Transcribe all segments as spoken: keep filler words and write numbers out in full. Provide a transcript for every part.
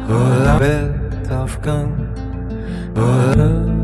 Hola, Weltaufgang. Hola.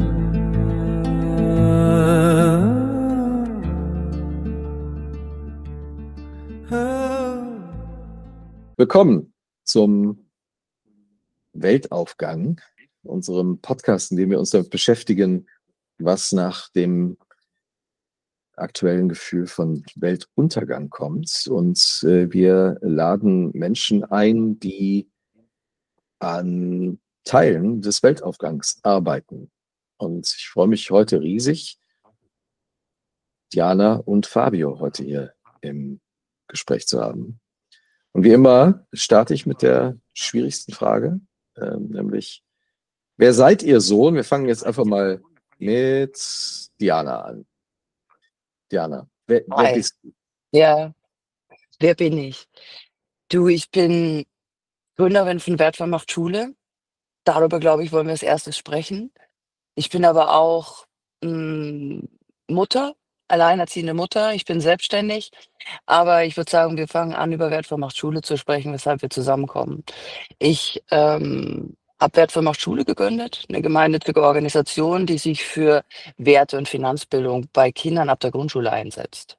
Willkommen zum Weltaufgang, unserem Podcast, in dem wir uns damit beschäftigen, was nach dem aktuellen Gefühl von Weltuntergang kommt. Und äh, wir laden Menschen ein, die an Teilen des Weltaufgangs arbeiten. Und ich freue mich heute riesig, Diana und Fabio heute hier im Gespräch zu haben. Und wie immer starte ich mit der schwierigsten Frage, ähm, nämlich, wer seid ihr so? Und wir fangen jetzt einfach mal mit Diana an. Diana, wer, wer Hi. bist du? Ja, wer bin ich? Du, ich bin Gründerin von Wertvoll macht Schule. Darüber, glaube ich, wollen wir als Erstes sprechen. Ich bin aber auch, hm, Mutter, alleinerziehende Mutter. Ich bin selbstständig, aber ich würde sagen, wir fangen an, über Wertvoll macht Schule zu sprechen, weshalb wir zusammenkommen. Ich, ähm, habe Wertvoll macht Schule gegründet, eine gemeinnützige Organisation, die sich für Werte und Finanzbildung bei Kindern ab der Grundschule einsetzt.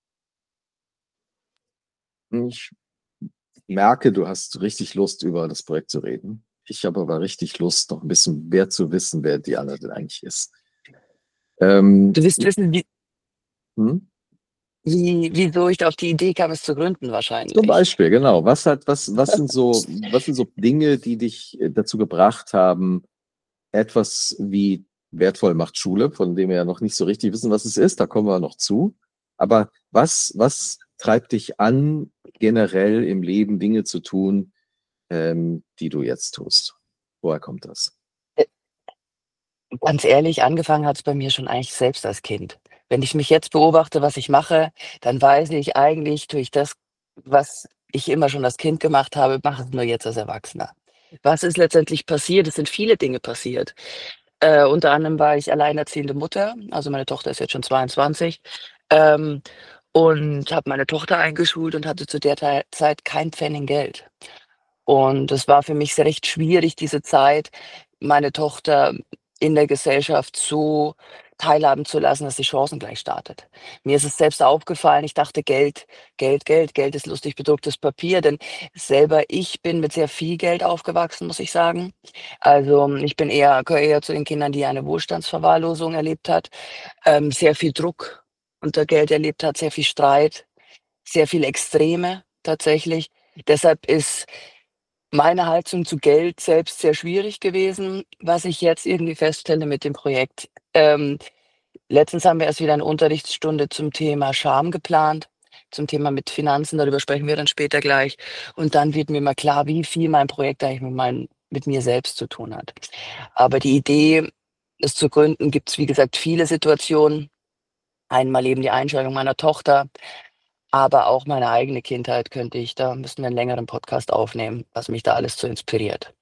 Ich merke, du hast richtig Lust, über das Projekt zu reden. Ich habe aber richtig Lust, noch ein bisschen mehr zu wissen, wer Diana denn eigentlich ist. Ähm, Du willst wissen, wie hm? Wie wieso ich da auf die Idee kam, es zu gründen Zum wahrscheinlich. Beispiel, genau. Was hat, was, was sind so, was sind so Dinge, die dich äh, dazu gebracht haben, etwas wie wertvoll macht Schule, von dem wir ja noch nicht so richtig wissen, was es ist, da kommen wir noch zu. Aber was, was treibt dich an, generell im Leben Dinge zu tun, ähm, die du jetzt tust? Woher kommt das? Äh, ganz ehrlich, angefangen hat's bei mir schon eigentlich selbst als Kind. Wenn ich mich jetzt beobachte, was ich mache, dann weiß ich, eigentlich tue ich das, was ich immer schon als Kind gemacht habe, mache es nur jetzt als Erwachsener. Was ist letztendlich passiert? Es sind viele Dinge passiert. Äh, unter anderem war ich alleinerziehende Mutter, also meine Tochter ist jetzt schon zweiundzwanzig, ähm, und habe meine Tochter eingeschult und hatte zu der Tei Zeit kein Pfennig Geld. Und es war für mich sehr recht schwierig, diese Zeit, meine Tochter in der Gesellschaft so teilhaben zu lassen, dass sie chancengleich startet. Mir ist es selbst aufgefallen, ich dachte: „Geld, Geld, Geld, Geld ist lustig bedrucktes Papier“, denn selber ich bin mit sehr viel Geld aufgewachsen, muss ich sagen. Also, ich bin eher gehöre eher zu den Kindern, die eine Wohlstandsverwahrlosung erlebt hat, ähm, sehr viel Druck unter Geld erlebt hat, sehr viel Streit, sehr viel Extreme tatsächlich. Deshalb ist meine Haltung zu Geld selbst sehr schwierig gewesen, was ich jetzt irgendwie feststelle mit dem Projekt. Ähm, letztens haben wir erst wieder eine Unterrichtsstunde zum Thema Scham geplant, zum Thema mit Finanzen, darüber sprechen wir dann später gleich. Und dann wird mir mal klar, wie viel mein Projekt eigentlich mit meinen mit mir selbst zu tun hat. Aber die Idee, es zu gründen, gibt es, wie gesagt, viele Situationen. Einmal eben die Einschulung meiner Tochter, aber auch meine eigene Kindheit könnte ich da müssten wir 'n längeren Podcast aufnehmen, was mich da alles so inspiriert.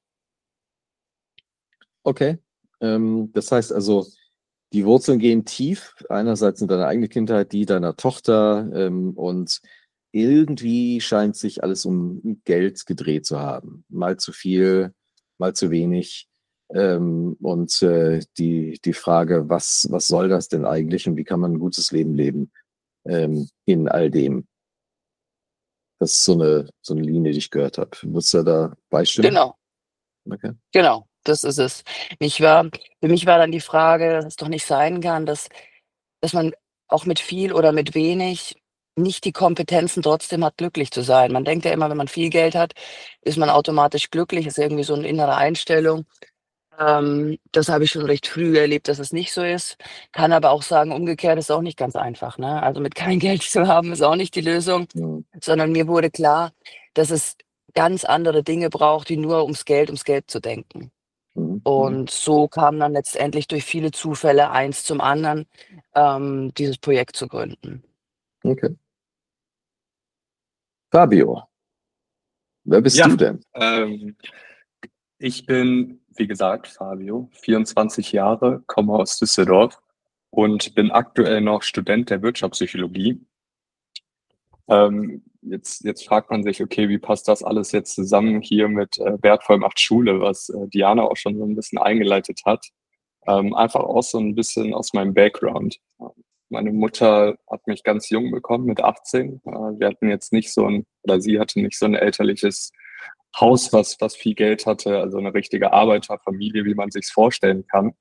Okay. Ähm, das heißt also, die Wurzeln gehen tief. Einerseits in deine eigene Kindheit, die deiner Tochter, ähm, und irgendwie scheint sich alles um Geld gedreht zu haben. Mal zu viel, mal zu wenig. Ähm, und äh, die, die Frage, was, was soll das denn eigentlich und wie kann man ein gutes Leben leben, ähm, in all dem? Das ist so eine, so eine Linie, die ich gehört habe. Würdest du da beistimmen? Genau, Okay. genau, das ist es. Mich war für mich war dann die Frage, dass es doch nicht sein kann, dass dass man auch mit viel oder mit wenig nicht die Kompetenzen trotzdem hat, glücklich zu sein. Man denkt ja immer, wenn man viel Geld hat, ist man automatisch glücklich, ist irgendwie so 'ne innere Einstellung. Ähm, das habe ich schon recht früh erlebt, dass es nicht so ist. Kann aber auch sagen, umgekehrt ist auch nicht ganz einfach, ne? Also, mit kein Geld zu haben, ist auch nicht die Lösung, Mhm. sondern mir wurde klar, dass es ganz andere Dinge braucht, wie nur ums Geld ums Geld zu denken. Mhm. Mhm. Und so kam dann letztendlich durch viele Zufälle eins zum anderen, ähm, dieses Projekt zu gründen. Okay. Fabio, wer bist du Ja, denn? ähm, ich bin, wie gesagt, Fabio, vierundzwanzig Jahre, komme aus Düsseldorf und bin aktuell noch Student der Wirtschaftspsychologie. Ähm, jetzt, jetzt fragt man sich, okay, wie passt das alles jetzt zusammen hier mit äh, Wertvoll macht Schule, was äh, Diana auch schon so ein bisschen eingeleitet hat. Ähm, einfach auch so ein bisschen aus meinem Background. Meine Mutter hat mich ganz jung bekommen, mit achtzehn. Äh, wir hatten jetzt nicht so ein, oder sie hatte nicht so ein elterliches Haus, was, was viel Geld hatte, also eine richtige Arbeiterfamilie, wie man sich's vorstellen kann.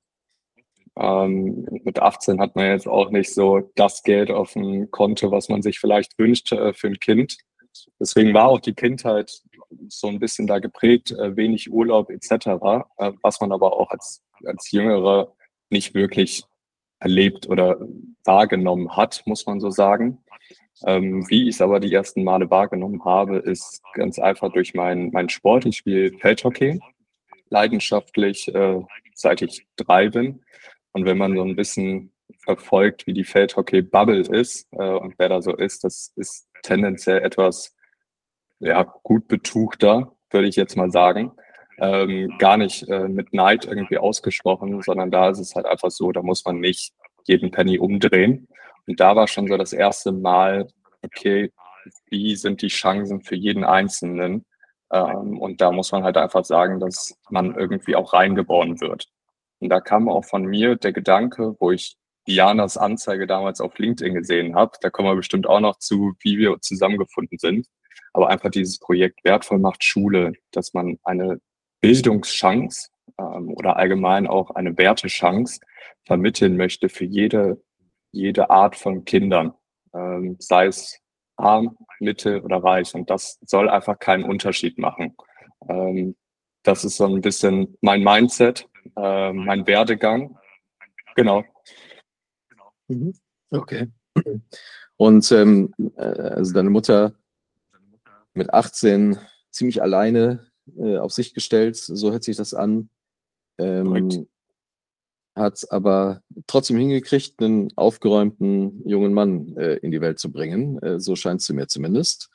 Ähm, mit achtzehn hat man jetzt auch nicht so das Geld auf dem Konto, was man sich vielleicht wünscht äh, für ein Kind. Deswegen war auch die Kindheit so ein bisschen da geprägt, äh, wenig Urlaub et cetera, äh, was man aber auch als, als Jüngerer nicht wirklich erlebt oder wahrgenommen hat, muss man so sagen. Ähm, wie ich es aber die ersten Male wahrgenommen habe, ist ganz einfach durch meinen mein Sport. Ich spiele Feldhockey, leidenschaftlich, äh, seit ich drei bin. Und wenn man so ein bisschen verfolgt, wie die Feldhockey-Bubble ist äh, und wer da so ist, das ist tendenziell etwas ja, gut betuchter, würde ich jetzt mal sagen. Ähm, gar nicht äh, mit Neid irgendwie ausgesprochen, sondern da ist es halt einfach so, da muss man nicht jeden Penny umdrehen. Und da war schon so das erste Mal, okay, wie sind die Chancen für jeden Einzelnen? Ähm, und da muss man halt einfach sagen, dass man irgendwie auch reingeboren wird. Und da kam auch von mir der Gedanke, wo ich Dianas Anzeige damals auf LinkedIn gesehen habe, da kommen wir bestimmt auch noch zu, wie wir zusammengefunden sind, aber einfach dieses Projekt Wertvoll macht Schule, dass man eine Bildungschance ähm, oder allgemein auch eine Wertechance vermitteln möchte für jede, jede Art von Kindern, ähm, sei es arm, mittel oder reich. Und das soll einfach keinen Unterschied machen. Ähm, das ist so ein bisschen mein Mindset, äh, mein Werdegang. Genau. Mhm. Okay. Und ähm, äh, also deine Mutter mit achtzehn ziemlich alleine äh, auf sich gestellt, so hört sich das an. Korrekt. Ähm, hat aber trotzdem hingekriegt, einen aufgeräumten jungen Mann äh, in die Welt zu bringen. Äh, so scheint es mir zumindest.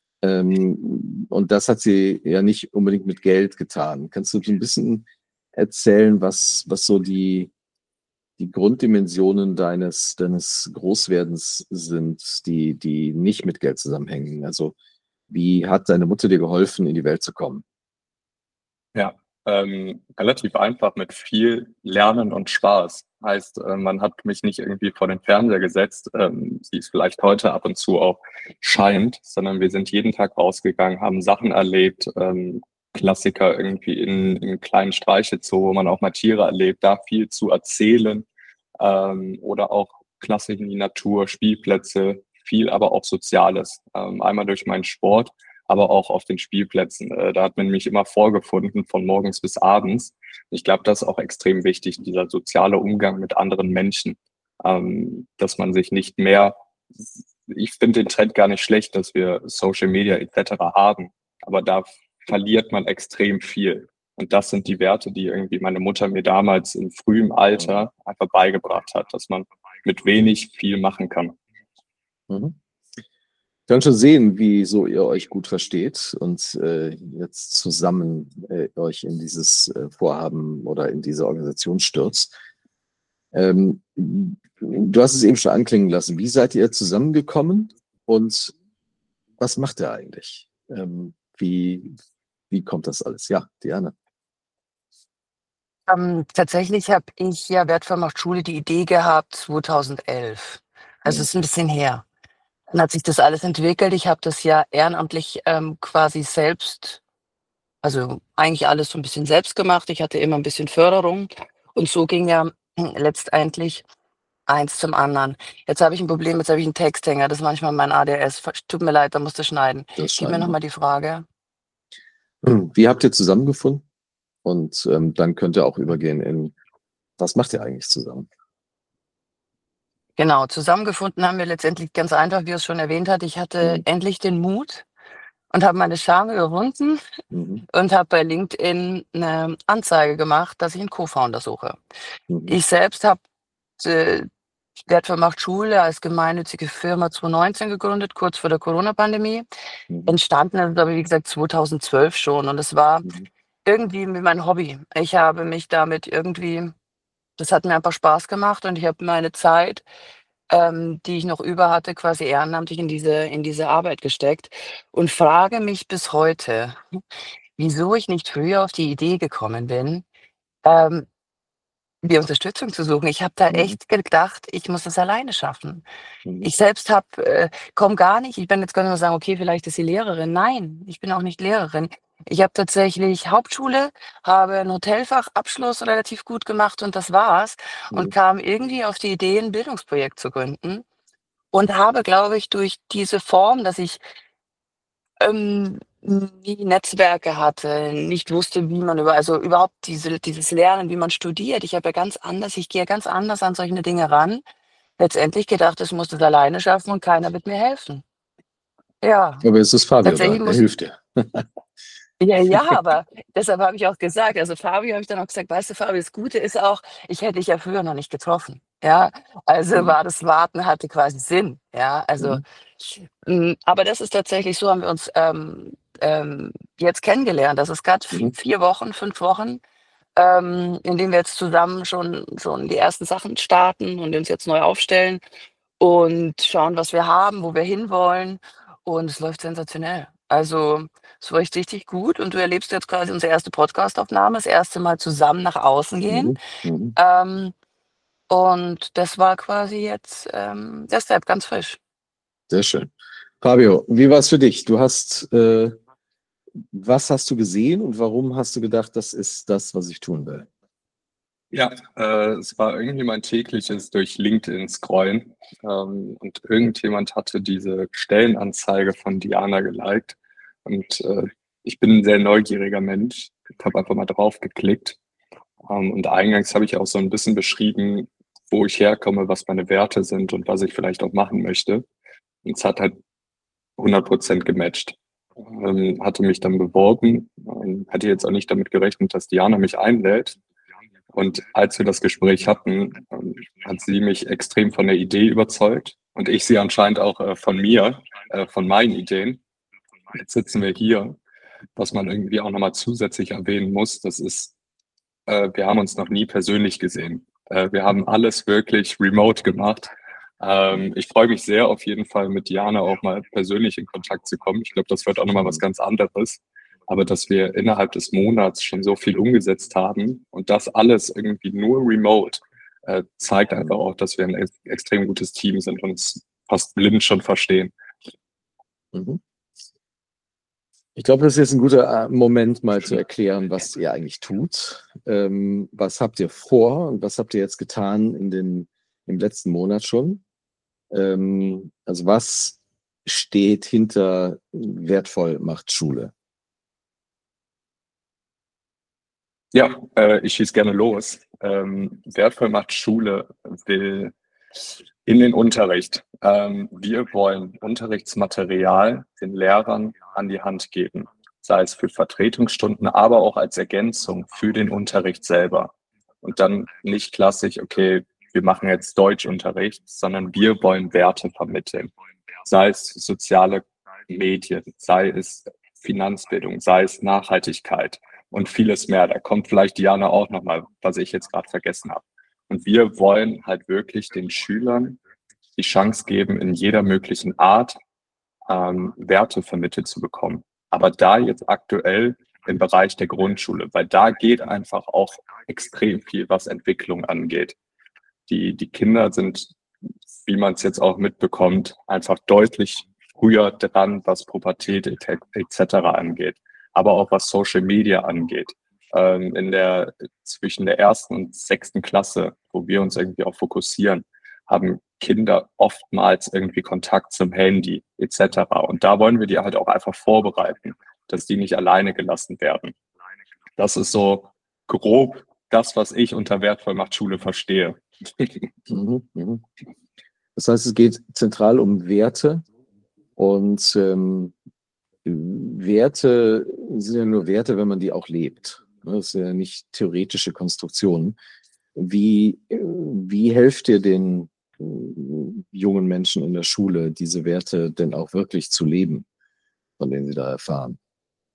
Ähm, und das hat sie ja nicht unbedingt mit Geld getan. Kannst du so ein bisschen erzählen, was, was so die, die Grunddimensionen deines, deines Großwerdens sind, die, die nicht mit Geld zusammenhängen? Also, wie hat deine Mutter dir geholfen, in die Welt zu kommen? Ja, ähm, relativ einfach mit viel Lernen und Spaß. Heißt, äh, man hat mich nicht irgendwie vor den Fernseher gesetzt, ähm, wie es vielleicht heute ab und zu auch scheint, sondern wir sind jeden Tag rausgegangen, haben Sachen erlebt, ähm, Klassiker irgendwie in, in kleinen Streichelzoo, wo man auch mal Tiere erlebt, da viel zu erzählen, ähm, oder auch klassisch in die Natur, Spielplätze, viel aber auch Soziales. Ähm, einmal durch meinen Sport, aber auch auf den Spielplätzen. Äh, da hat man mich immer vorgefunden, von morgens bis abends. Ich glaube, das ist auch extrem wichtig, dieser soziale Umgang mit anderen Menschen, ähm, dass man sich nicht mehr, ich finde den Trend gar nicht schlecht, dass wir Social Media et cetera haben, aber da verliert man extrem viel. Und das sind die Werte, die irgendwie meine Mutter mir damals in frühem Alter einfach beigebracht hat, dass man mit wenig viel machen kann. Mhm. Ich kann schon sehen, wie so ihr euch gut versteht und äh, jetzt zusammen äh, euch in dieses äh, Vorhaben oder in diese Organisation stürzt. Ähm, du hast es eben schon anklingen lassen. Wie seid ihr zusammengekommen und was macht ihr eigentlich? Ähm, wie, wie kommt das alles? Ja, Diana. Ähm, tatsächlich habe ich ja Wertvoll macht Schule die Idee gehabt zweitausendelf. Also, Mhm. ist ein bisschen her. Dann hat sich das alles entwickelt. Ich habe das ja ehrenamtlich, ähm, quasi selbst, also, eigentlich alles so ein bisschen selbst gemacht. Ich hatte immer ein bisschen Förderung und so ging ja letztendlich eins zum anderen. Jetzt habe ich ein Problem, jetzt habe ich einen Texthänger. Das ist manchmal mein A D S. Ver Tut mir leid, da musst du schneiden. Das Gib mir schneiden noch wir. mal die Frage. Wie habt ihr zusammengefunden? Und ähm, dann könnt ihr auch übergehen in, was macht ihr eigentlich zusammen? Genau, zusammengefunden haben wir letztendlich ganz einfach, wie er es schon erwähnt hat. Ich hatte Mhm. endlich den Mut und habe meine Scham überwunden Mhm. und habe bei LinkedIn eine Anzeige gemacht, dass ich einen Co-Founder suche. Mhm. Ich selbst habe, äh, Wertvoll macht Schule als gemeinnützige Firma zweitausendneunzehn gegründet, kurz vor der Corona-Pandemie. Mhm. Entstanden ist es aber, wie gesagt, zweitausendzwölf schon und es war Mhm. irgendwie mein Hobby. Ich habe mich damit irgendwie, das hat mir einfach Spaß gemacht und ich habe meine Zeit ähm, die ich noch über hatte, quasi ehrenamtlich in diese in diese Arbeit gesteckt und frage mich bis heute, wieso ich nicht früher auf die Idee gekommen bin, ähm, mir Unterstützung zu suchen. Ich habe da Mhm. echt gedacht, ich muss das alleine schaffen. Mhm. Ich selbst habe äh, komme gar nicht ich bin jetzt könnte man sagen: „Okay, vielleicht ist sie Lehrerin.“ Nein, ich bin auch nicht Lehrerin. Ich habe tatsächlich Hauptschule, habe 'n Hotelfachabschluss relativ gut gemacht und das war's und Mhm. kam irgendwie auf die Idee, 'n Bildungsprojekt zu gründen und habe, glaube ich, durch diese Form, dass ich ähm, nie Netzwerke hatte, nicht wusste, wie man über also, überhaupt diese dieses Lernen, wie man studiert. Ich habe ja ganz anders ich gehe ganz anders an solche Dinge ran. Letztendlich gedacht, ich muss das alleine schaffen und keiner wird mir helfen. Ja, Aber jetzt ist Fabio da, tatsächlich der muss hilft dir. ja, ja, aber deshalb habe ich auch gesagt also, Fabio habe ich dann auch gesagt: „Weißt du, Fabio, das Gute ist auch, ich hätte dich ja früher noch nicht getroffen.“ Ja, also Mhm. war das Warten hatte quasi Sinn, ja? Also, Mhm. hm, aber das ist tatsächlich so haben wir uns, ähm, ähm, jetzt kennengelernt. Das ist grad vi Mhm. vier Wochen, fünf Wochen, ähm, in denen wir jetzt zusammen schon schon die ersten Sachen starten und uns jetzt neu aufstellen und schauen, was wir haben, wo wir hinwollen und es läuft sensationell. Also, es läuft richtig gut und du erlebst jetzt quasi unsere erste Podcastaufnahme, das erste Mal zusammen nach außen gehen. Mhm. Mhm. Ähm, und das war quasi jetzt, ähm, der Step, ganz frisch. Sehr schön. Fabio, wie war's für dich? Du hast äh, was hast du gesehen und warum hast du gedacht, das ist das, was ich tun will? Ja, äh, es war irgendwie mein tägliches durch LinkedIn scrollen, ähm, und irgendjemand hatte diese Stellenanzeige von Diana geliked und, äh, ich bin 'n sehr neugieriger Mensch. Ich habe einfach mal drauf geklickt, ähm, und eingangs habe ich auch so 'n bisschen beschrieben, wo ich herkomme, was meine Werte sind und was ich vielleicht auch machen möchte. Und es hat halt hundert Prozent gematcht. Ähm, hatte mich dann beworben, ähm, hatte jetzt auch nicht damit gerechnet, dass Diana mich einlädt. Und als wir das Gespräch hatten, ähm, hat sie mich extrem von der Idee überzeugt und ich sie anscheinend auch, äh, von mir, äh, von meinen Ideen. Jetzt sitzen wir hier. Was man irgendwie auch noch mal zusätzlich erwähnen muss, das ist, äh, wir haben uns noch nie persönlich gesehen. Äh, wir haben alles wirklich remote gemacht. Ähm, ich freue mich sehr auf jeden Fall mit Diana auch mal persönlich in Kontakt zu kommen. Ich glaube, das wird auch noch mal was ganz anderes. Aber dass wir innerhalb des Monats schon so viel umgesetzt haben und das alles irgendwie nur remote, äh, zeigt einfach auch, dass wir 'n ex extrem gutes Team sind und uns fast blind schon verstehen. Mhm. Ich glaube, das ist jetzt 'n guter, äh, Moment, mal zu erklären, was ihr eigentlich tut. Ähm, was habt ihr vor und was habt ihr jetzt getan in den im letzten Monat schon? Ähm, also, was steht hinter „Wertvoll macht Schule“? Ja, äh, ich schieße gerne los. Ähm, Wertvoll macht Schule will in den Unterricht. Ähm, wir wollen Unterrichtsmaterial den Lehrern an die Hand geben, sei es für Vertretungsstunden, aber auch als Ergänzung für den Unterricht selber. Und dann nicht klassisch, okay, wir machen jetzt Deutschunterricht, sondern wir wollen Werte vermitteln. Sei es soziale Medien, sei es Finanzbildung, sei es Nachhaltigkeit und vieles mehr. Da kommt vielleicht Diana auch noch mal, was ich jetzt grad vergessen habe. Und wir wollen halt wirklich den Schülern die Chance geben, in jeder möglichen Art, ähm, Werte vermittelt zu bekommen. Aber da jetzt aktuell im Bereich der Grundschule, weil da geht einfach auch extrem viel, was Entwicklung angeht. Die die Kinder sind, wie man's jetzt auch mitbekommt, einfach deutlich früher dran, was Pubertät et cet et cetera angeht, aber auch was Social Media angeht. Ähm, in der zwischen der ersten und sechsten Klasse, wo wir uns irgendwie auch fokussieren, haben Kinder oftmals irgendwie Kontakt zum Handy et cetera. Und da wollen wir die halt auch einfach vorbereiten, dass die nicht alleine gelassen werden. Das ist so grob das, was ich unter Wertvoll macht Schule verstehe. Mhm, mhm. Das heißt, es geht zentral um Werte und, ähm, Werte sind ja nur Werte, wenn man die auch lebt, ne? Das sind ja nicht theoretische Konstruktionen. Wie äh, wie helft ihr den, hm, jungen Menschen in der Schule, diese Werte denn auch wirklich zu leben, von denen sie da erfahren?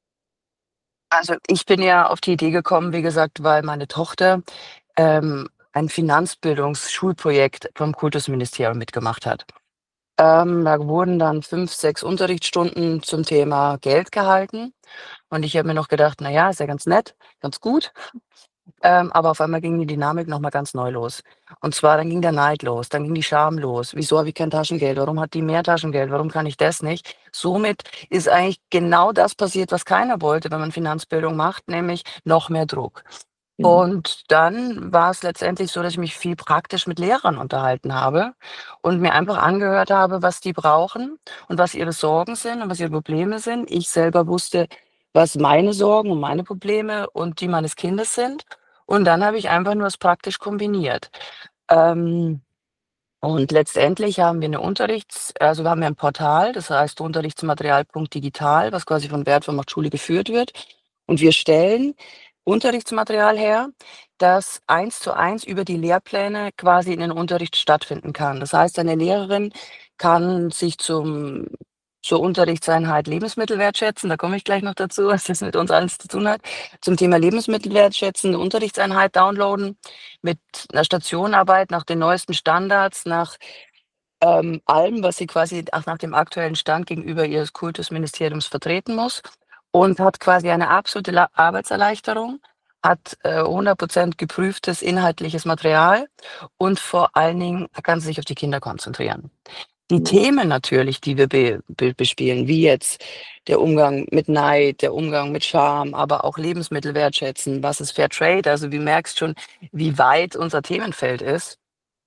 Also, ich bin ja auf die Idee gekommen, wie gesagt, weil meine Tochter, ähm, ein Finanzbildungsschulprojekt vom Kultusministerium mitgemacht hat. Ähm, da wurden dann fünf, sechs Unterrichtsstunden zum Thema Geld gehalten und ich habe mir noch gedacht: „Na ja, ist ja ganz nett, ganz gut.“ Ähm, aber auf einmal ging die Dynamik noch mal ganz neu los. Und zwar, dann ging der Neid los, dann ging die Scham los. „Wieso habe ich kein Taschengeld? Warum hat die mehr Taschengeld? Warum kann ich das nicht?“ Somit ist eigentlich genau das passiert, was keiner wollte, wenn man Finanzbildung macht, nämlich noch mehr Druck. Mhm. Und dann war es letztendlich so, dass ich mich viel praktisch mit Lehrern unterhalten habe und mir einfach angehört habe, was die brauchen und was ihre Sorgen sind und was ihre Probleme sind. Ich selber wusste, was meine Sorgen und meine Probleme und die meines Kindes sind. Und dann habe ich einfach nur es praktisch kombiniert. Ähm, und letztendlich haben wir eine Unterrichts also, wir haben ja ein Portal, das heißt Unterrichtsmaterial.digital, was quasi von Wertvoll macht Schule geführt wird. Und wir stellen Unterrichtsmaterial her, das eins zu eins über die Lehrpläne quasi in den Unterricht stattfinden kann. Das heißt, eine Lehrerin kann sich zum zur Unterrichtseinheit Lebensmittel wertschätzen, da komme ich gleich noch dazu, was das mit uns alles zu tun hat, zum Thema Lebensmittel wertschätzen, 'ne Unterrichtseinheit downloaden mit einer Stationenarbeit nach den neuesten Standards, nach, ähm, allem, was sie quasi auch nach dem aktuellen Stand gegenüber ihres Kultusministeriums vertreten muss und hat quasi eine absolute La Arbeitserleichterung, hat, äh, hundert Prozent geprüftes inhaltliches Material und vor allen Dingen kann sie sich auf die Kinder konzentrieren. Die Mhm. Themen natürlich, die wir be be bespielen, wie jetzt der Umgang mit Neid, der Umgang mit Scham, aber auch Lebensmittel wertschätzen. Was ist Fairtrade? Also, du merkst schon, wie weit unser Themenfeld ist.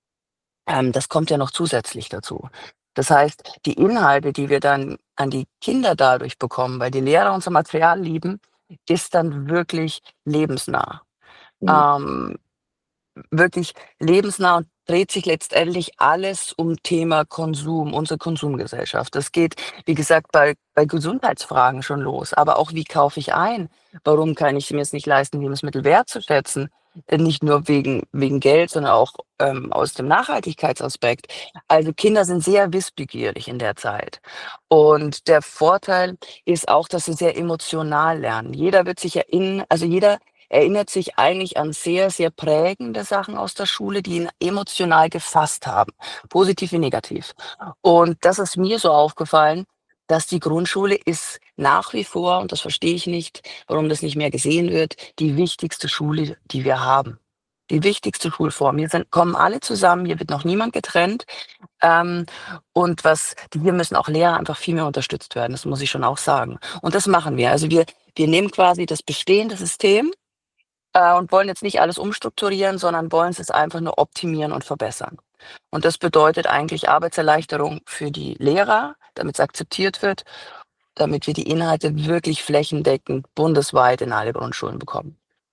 Ähm, das kommt ja noch zusätzlich dazu. Das heißt, die Inhalte, die wir dann an die Kinder dadurch bekommen, weil die Lehrer unser Material lieben, ist dann wirklich lebensnah. Mhm. Ähm Wirklich lebensnah und dreht sich letztendlich alles um Thema Konsum, unsere Konsumgesellschaft. Das geht, wie gesagt, bei bei Gesundheitsfragen schon los, aber auch: Wie kaufe ich ein? Warum kann ich mir es nicht leisten, Lebensmittel wertzuschätzen? Äh, nicht nur wegen wegen Geld, sondern auch, ähm, aus dem Nachhaltigkeitsaspekt. Also, Kinder sind sehr wissbegierig in der Zeit. Und der Vorteil ist auch, dass sie sehr emotional lernen. Jeder wird sich erinnern, also, jeder erinnert sich eigentlich an sehr, sehr prägende Sachen aus der Schule, die ihn emotional gefasst haben, positiv wie negativ. Und das ist mir so aufgefallen, dass die Grundschule ist nach wie vor, und das verstehe ich nicht, warum das nicht mehr gesehen wird, die wichtigste Schule, die wir haben. Die wichtigste Schulform. Hier sind kommen alle zusammen, hier wird noch niemand getrennt. Ähm, und was hier müssen auch Lehrer einfach viel mehr unterstützt werden, das muss ich schon auch sagen. Und das machen wir. Also, wir wir nehmen quasi das bestehende System äh, und wollen jetzt nicht alles umstrukturieren, sondern wollen es einfach nur optimieren und verbessern. Und das bedeutet eigentlich Arbeitserleichterung für die Lehrer, damit es akzeptiert wird, damit wir die Inhalte wirklich flächendeckend bundesweit in alle Grundschulen bekommen.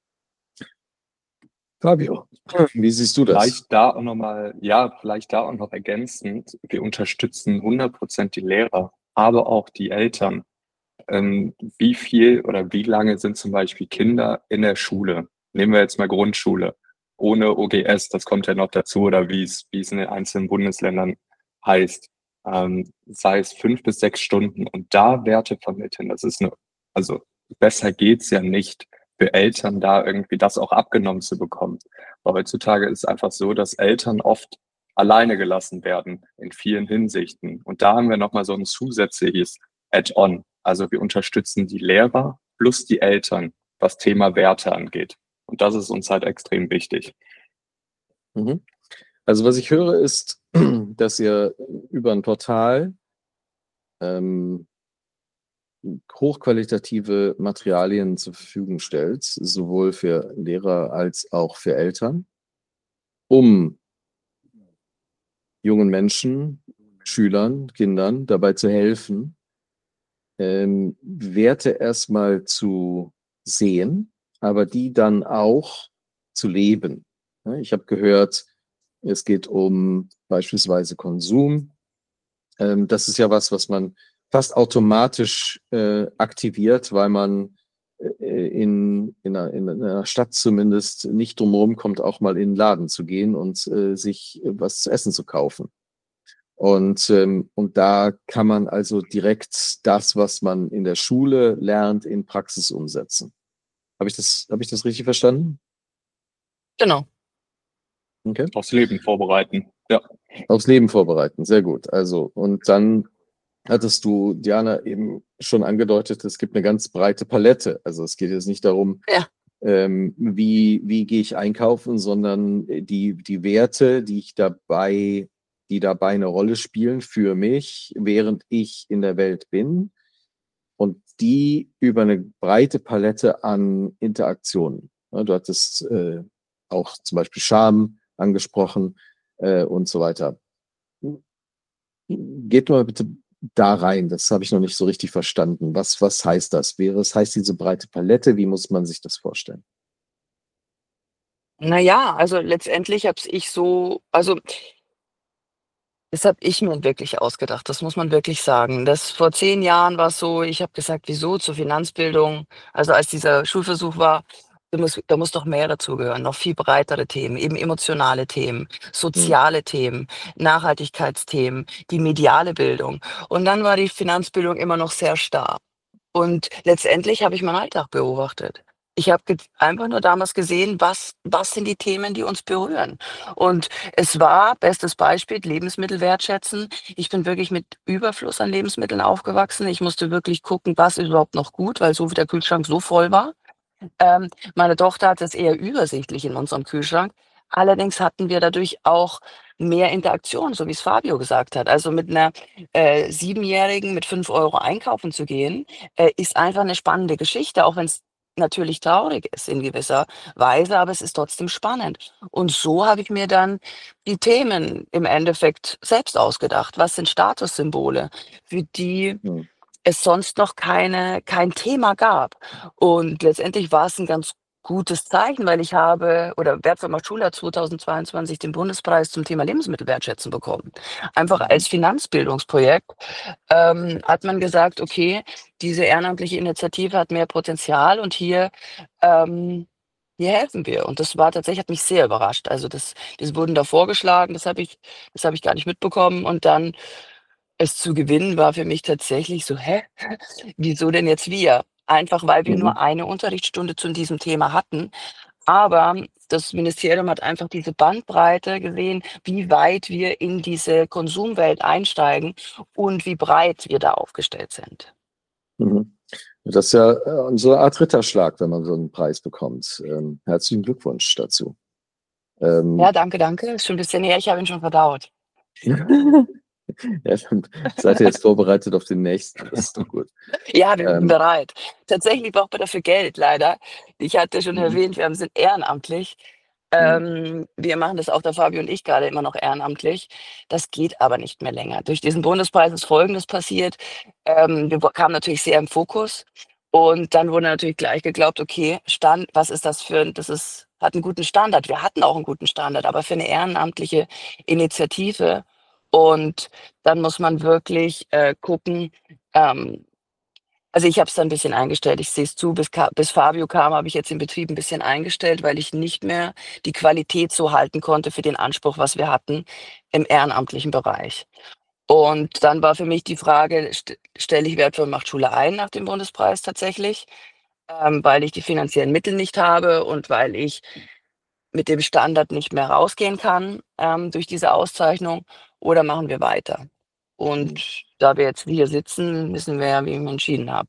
Fabio, wie siehst du das? Vielleicht da auch noch mal ja, vielleicht da auch noch ergänzend: Wir unterstützen hundert Prozent die Lehrer, aber auch die Eltern. Ähm, wie viel oder wie lange sind zum Beispiel Kinder in der Schule? Nehmen wir jetzt mal Grundschule, ohne O G S, das kommt ja noch dazu, oder wie es wie es in den einzelnen Bundesländern heißt. Ähm, sei es fünf bis sechs Stunden und da Werte vermitteln, das ist 'ne also, besser geht's ja nicht für Eltern, da irgendwie das auch abgenommen zu bekommen. Weil heutzutage ist es einfach so, dass Eltern oft alleine gelassen werden in vielen Hinsichten. Und da haben wir noch mal so 'n zusätzliches Add-on. Also, wir unterstützen die Lehrer plus die Eltern, was Thema Werte angeht. Und das ist uns halt extrem wichtig. Mhm. Also, was ich höre, ist, dass ihr über ein Portal, ähm, hochqualitative Materialien zur Verfügung stellt, sowohl für Lehrer als auch für Eltern, um jungen Menschen, Schülern, Kindern dabei zu helfen, ähm, Werte erstmal zu sehen, aber die dann auch zu leben. Ne, ich habe gehört, es geht um beispielsweise Konsum. Ähm, das ist ja was, was man fast automatisch äh, aktiviert, weil man äh, in, in, einer, in einer Stadt zumindest nicht drumherum kommt, auch mal in den Laden zu gehen und äh, sich was zu essen zu kaufen. Und, ähm, und da kann man also direkt das, was man in der Schule lernt, in Praxis umsetzen. Habe ich das, habe ich das richtig verstanden? Genau. Okay. Aufs Leben vorbereiten. Ja. Aufs Leben vorbereiten, sehr gut. Also, und dann hattest du, Diana, eben schon angedeutet, es gibt eine ganz breite Palette. Also es geht jetzt nicht darum, Ja. ähm, wie, wie gehe ich einkaufen, sondern die, die Werte, die ich dabei, die dabei eine Rolle spielen für mich, während ich in der Welt bin. Und die über eine breite Palette an Interaktionen. Ja, du hattest äh, auch zum Beispiel Scham angesprochen äh, und so weiter. Geht mal bitte da rein, das habe ich noch nicht so richtig verstanden. Was, was heißt das? Wäre es heißt diese breite Palette? Wie muss man sich das vorstellen? Na ja, also letztendlich habe ich so also das habe ich mir wirklich ausgedacht, das muss man wirklich sagen. Das vor zehn Jahren war's so, ich habe gesagt: „Wieso zur Finanzbildung?“ Also, als dieser Schulversuch war, da muss da muss doch mehr dazugehören, noch viel breitere Themen, eben emotionale Themen, Hm. soziale Themen, Nachhaltigkeitsthemen, die mediale Bildung. Und dann war die Finanzbildung immer noch sehr starr. Und letztendlich habe ich meinen Alltag beobachtet. Ich habe ge einfach nur damals gesehen, was was sind die Themen, die uns berühren. Und es war, bestes Beispiel, Lebensmittel wertschätzen. Ich bin wirklich mit Überfluss an Lebensmitteln aufgewachsen. Ich musste wirklich gucken, was ist überhaupt noch gut, weil so der Kühlschrank so voll war. Ähm, meine Tochter hat es eher übersichtlich in unserem Kühlschrank. Allerdings hatten wir dadurch auch mehr Interaktion, so wie's Fabio gesagt hat. Also, mit 'ner, äh, Siebenjährigen mit fünf Euro einkaufen zu gehen, äh, ist einfach 'ne spannende Geschichte, auch wenn's natürlich traurig ist in gewisser Weise, aber es ist trotzdem spannend. Und so habe ich mir dann die Themen im Endeffekt selbst ausgedacht. Was sind Statussymbole, für die Hm. es sonst noch keine kein Thema gab? Und letztendlich war's 'n ganz gutes Zeichen, weil ich habe oder Wertvoll macht Schule hat zweitausendzweiundzwanzig den Bundespreis zum Thema Lebensmittelwertschätzen bekommen. Einfach als Mhm. Finanzbildungsprojekt, ähm, hat man gesagt: „Okay, diese ehrenamtliche Initiative hat mehr Potenzial und hier ähm, hier helfen wir.“ Und das war tatsächlich hat mich sehr überrascht. Also, das wir wurden da vorgeschlagen, das habe ich das habe ich gar nicht mitbekommen. Und dann es zu gewinnen, war für mich tatsächlich so: „Hä? Wieso denn jetzt wir?“ Einfach, weil wir nur Mhm. eine Unterrichtsstunde zu diesem Thema hatten. Aber das Ministerium hat einfach diese Bandbreite gesehen, wie weit wir in diese Konsumwelt einsteigen und wie breit wir da aufgestellt sind. Mhm. Das ist ja, äh, so 'ne Art Ritterschlag, wenn man so 'n Preis bekommt. Ähm, herzlichen Glückwunsch dazu. Ja, Ähm danke, danke. Ist schon 'n bisschen her, ich habe ihn schon verdaut. Ja, dann seid ihr jetzt vorbereitet auf den nächsten, das ist doch gut. Ja, wir sind Ähm bereit. Tatsächlich braucht man dafür Geld leider. Ich hatte schon Mhm. erwähnt, wir haben sind ehrenamtlich. Mhm. Ähm, wir machen das auch, der Fabio und ich grade immer noch ehrenamtlich. Das geht aber nicht mehr länger. Durch diesen Bundespreis ist Folgendes passiert: Ähm, wir w kamen natürlich sehr im Fokus und dann wurde natürlich gleich geglaubt: „Okay, Stand was ist das für 'n das ist hat 'n guten Standard.“ Wir hatten auch 'n guten Standard, aber für 'ne ehrenamtliche Initiative. Und dann muss man wirklich, äh, gucken, ähm also, ich habe es dann 'n bisschen eingestellt. Ich sehe es zu, bis Ka bis Fabio kam, habe ich jetzt den Betrieb 'n bisschen eingestellt, weil ich nicht mehr die Qualität so halten konnte für den Anspruch, was wir hatten im ehrenamtlichen Bereich. Und dann war für mich die Frage, st stelle ich Wertvoll macht Schule ein nach dem Bundespreis tatsächlich, ähm, weil ich die finanziellen Mittel nicht habe und weil ich mit dem Standard nicht mehr rausgehen kann, ähm, durch diese Auszeichnung oder machen wir weiter? Mhm. Und da wir jetzt hier sitzen, wissen wir ja, wie ich mich entschieden habe.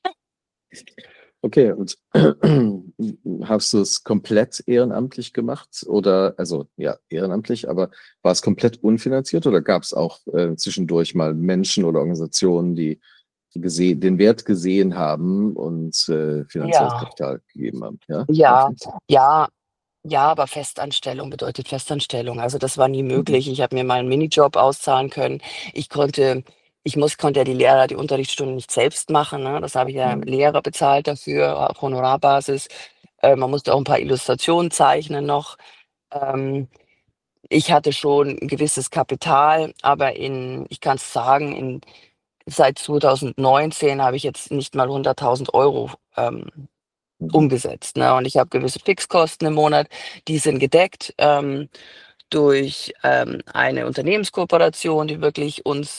Okay, und hast du's komplett ehrenamtlich gemacht oder also, ja, ehrenamtlich, aber war's komplett unfinanziert oder gab's auch, äh, zwischendurch mal Menschen oder Organisationen, die die gese den Wert gesehen haben und, äh, finanzielles Ja. Kapital gegeben haben, ja? Ja, Okay. ja, ja, aber Festanstellung bedeutet Festanstellung. Also, das war nie Mhm. möglich. Ich habe mir mal 'n Minijob auszahlen können. Ich konnte ich muss konnte ja die Lehrer die Unterrichtsstunden nicht selbst machen, ne? Das habe ich ja Mhm. Lehrer bezahlt dafür auf Honorarbasis. Äh, man musste auch 'n paar Illustrationen zeichnen noch. Ähm, ich hatte schon 'n gewisses Kapital, aber in ich kann's sagen, in seit zweitausendneunzehn habe ich jetzt nicht mal hunderttausend Euro, ähm, Mhm. umgesetzt, ne? Und ich habe gewisse Fixkosten im Monat, die sind gedeckt, ähm, durch, ähm, eine Unternehmenskooperation, die wirklich uns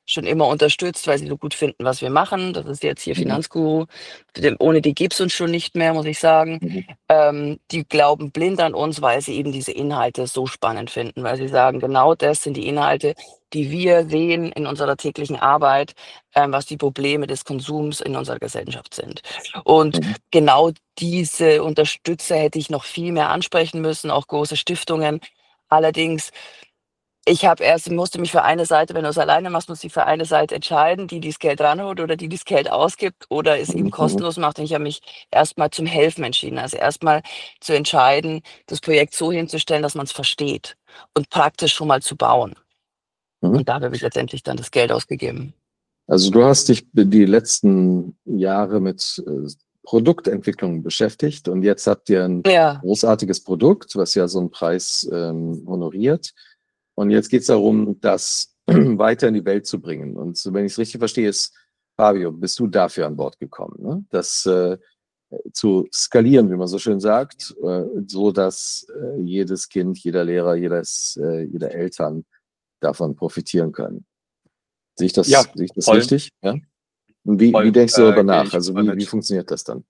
schon immer unterstützt, weil sie so gut finden, was wir machen. Das ist jetzt hier Mhm. Finanzguru. Dem ohne die gibt's uns schon nicht mehr, muss ich sagen. Mhm. Ähm, die glauben blind an uns, weil sie eben diese Inhalte so spannend finden, weil sie sagen, genau das sind die Inhalte, die wir sehen in unserer täglichen Arbeit, ähm, was die Probleme des Konsums in unserer Gesellschaft sind. Und Mhm. genau diese Unterstützer hätte ich noch viel mehr ansprechen müssen, auch große Stiftungen. Allerdings, ich habe erst musste mich für eine Seite, wenn du es alleine machst, musst du dich für eine Seite entscheiden, die das Geld ranholt oder die das Geld ausgibt oder es eben Mhm. Mhm. kostenlos macht. Und ich habe mich erst mal zum Helfen entschieden. Also erst mal zu entscheiden, das Projekt so hinzustellen, dass man's versteht und praktisch schon mal zu bauen. Mhm. Und dafür habe ich letztendlich dann das Geld ausgegeben. Also du hast dich die letzten Jahre mit äh, Produktentwicklung beschäftigt und jetzt habt ihr ein Ja. großartiges Produkt, was ja so einen Preis ähm, honoriert. Und jetzt geht es darum, das weiter in die Welt zu bringen. Und so, wenn ich es richtig verstehe, ist, Fabio, bist du dafür an Bord gekommen, ne? Das äh, zu skalieren, wie man so schön sagt, äh, so dass äh, jedes Kind, jeder Lehrer, jedes, äh, jeder Eltern davon profitieren können. Sehe ich das, Ja, sehe ich das voll. richtig? Ja? Und wie, wie Voll, denkst du äh, darüber gehe nach? ich Also voll wie, wie mit. funktioniert das dann?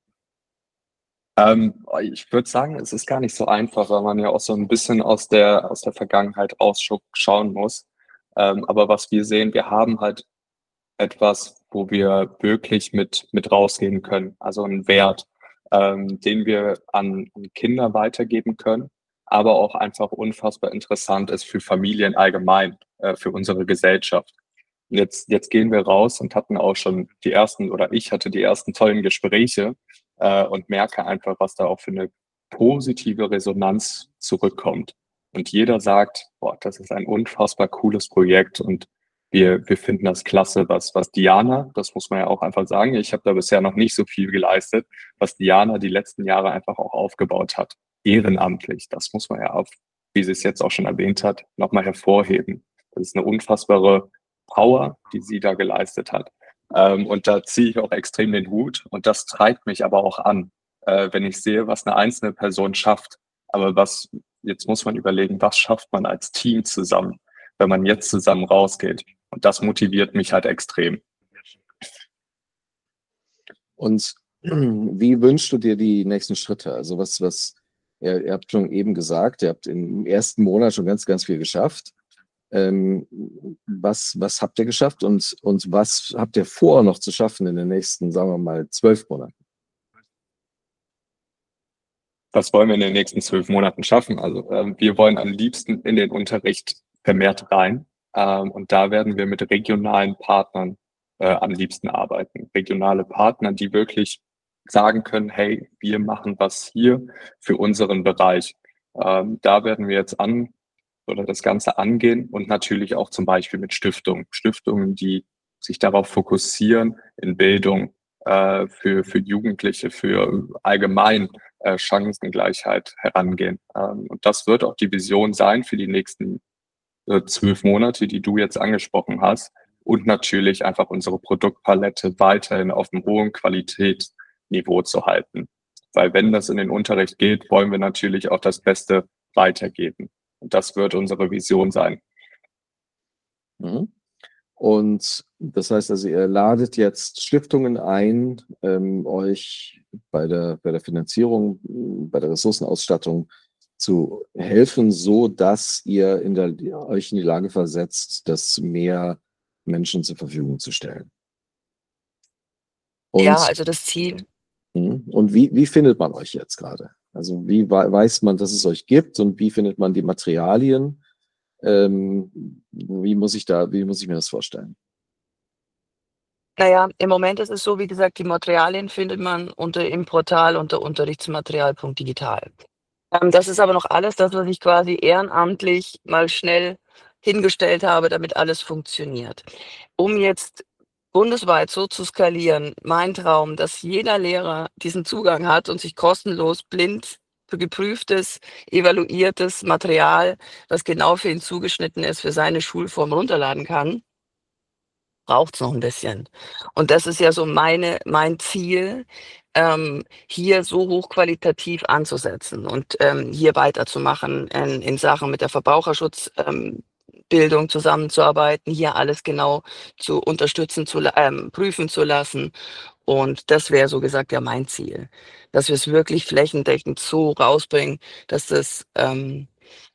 Ähm, ich würde sagen, es ist gar nicht so einfach, weil man ja auch so ein bisschen aus der, aus der Vergangenheit rausschauen muss. Ähm, aber was wir sehen, wir haben halt etwas, wo wir wirklich mit, mit rausgehen können. Also einen Wert, ähm, den wir an, an Kinder weitergeben können, aber auch einfach unfassbar interessant ist für Familien allgemein, äh, für unsere Gesellschaft. Und Jetzt, jetzt gehen wir raus und hatten auch schon die ersten, oder ich hatte die ersten tollen Gespräche äh, und merke einfach, was da auch für eine positive Resonanz zurückkommt. Und jeder sagt, boah, das ist ein unfassbar cooles Projekt und wir, wir finden das klasse, was, was Diana, das muss man ja auch einfach sagen, ich habe da bisher noch nicht so viel geleistet, was Diana die letzten Jahre einfach auch aufgebaut hat, ehrenamtlich. Das muss man ja auch, wie sie es jetzt auch schon erwähnt hat, nochmal hervorheben. Das ist eine unfassbare Power, die sie da geleistet hat. Ähm, und da ziehe ich auch extrem den Hut und das treibt mich aber auch an, äh, wenn ich sehe, was eine einzelne Person schafft. Aber was, jetzt muss man überlegen, was schafft man als Team zusammen, wenn man jetzt zusammen rausgeht. Und das motiviert mich halt extrem. Und wie wünschst du dir die nächsten Schritte? Also was, was, ihr, ihr habt schon eben gesagt, ihr habt im ersten Monat schon ganz, ganz viel geschafft. Ähm, was, was habt ihr geschafft und, und was habt ihr vor, noch zu schaffen in den nächsten, sagen wir mal, zwölf Monaten? Was wollen wir in den nächsten zwölf Monaten schaffen? Also ähm, wir wollen am liebsten in den Unterricht vermehrt rein. Ähm, und da werden wir mit regionalen Partnern äh, am liebsten arbeiten. Regionale Partner, die wirklich sagen können, hey, wir machen was hier für unseren Bereich. Ähm, da werden wir jetzt an oder das Ganze angehen und natürlich auch zum Beispiel mit Stiftungen. Stiftungen, die sich darauf fokussieren, in Bildung äh, für, für Jugendliche, für allgemein äh, Chancengleichheit herangehen. Ähm, und das wird auch die Vision sein für die nächsten äh, zwölf Monate, die du jetzt angesprochen hast. Und natürlich einfach unsere Produktpalette weiterhin auf einem hohen Qualitätsniveau zu halten. Weil wenn das in den Unterricht geht, wollen wir natürlich auch das Beste weitergeben. Und das wird unsere Vision sein. Mhm. Und das heißt also, ihr ladet jetzt Stiftungen ein, ähm, euch bei der, bei der Finanzierung, bei der Ressourcenausstattung zu helfen, so dass ihr in der, euch in die Lage versetzt, das mehr Menschen zur Verfügung zu stellen. Und, Ja, also das Ziel mhm. und wie, wie findet man euch jetzt gerade? Also wie weiß man, dass es euch gibt und wie findet man die Materialien? Ähm, wie muss ich da, wie muss ich mir das vorstellen? Na ja, im Moment ist es so, wie gesagt, die Materialien findet man unter im Portal unter unterrichtsmaterial punkt digital. Ähm, das ist aber noch alles das, was ich quasi ehrenamtlich mal schnell hingestellt habe, damit alles funktioniert. Um jetzt bundesweit so zu skalieren, mein Traum, dass jeder Lehrer diesen Zugang hat und sich kostenlos blind für geprüftes, evaluiertes Material, was genau für ihn zugeschnitten ist, für seine Schulform runterladen kann, braucht's noch ein bisschen. Und das ist ja so meine mein Ziel, ähm, hier so hochqualitativ anzusetzen und, ähm, hier weiterzumachen in in Sachen mit der Verbraucherschutz ähm, Bildung zusammenzuarbeiten, hier alles genau zu unterstützen, zu la ähm, prüfen zu lassen. Und das wäre so gesagt ja mein Ziel, dass wir es wirklich flächendeckend so rausbringen, dass das, ähm